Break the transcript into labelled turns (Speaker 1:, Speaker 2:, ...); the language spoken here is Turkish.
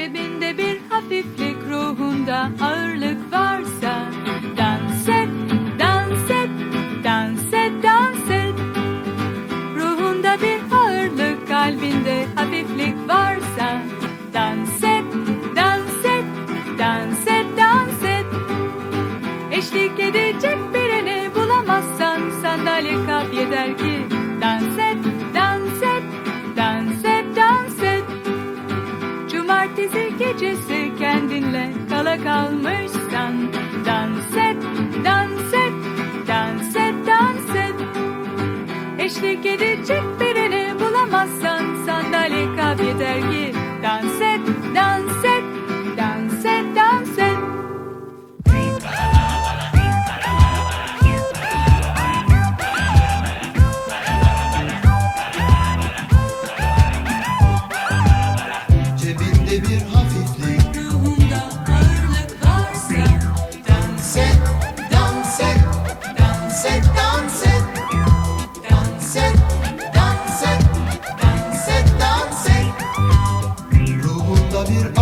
Speaker 1: Cebinde bir hafiflik, ruhunda ağırlık varsa dans et, dans et, dans et, dans et. Ruhunda bir ağırlık, kalbinde hafiflik varsa dans et, dans et, dans et, dans et. Eşlik edecek birini bulamazsan sandalye kap yeter ki dans et, dans et, dans et, dans et. Cumartesi gecesi kendinle kala kalmışsan dans et, dans et, dans et, dans et. Eşlik edecek birini bulamazsan sandalye kap yeter ki dans et, dans et, dans et, dans et.
Speaker 2: Cebinde bir hafiflik,
Speaker 1: Ruhunda ağırlık varsa
Speaker 2: dans et, dans et, dans et, dans et. Dans et, dans et, dans et, dans et. Ruhunda bir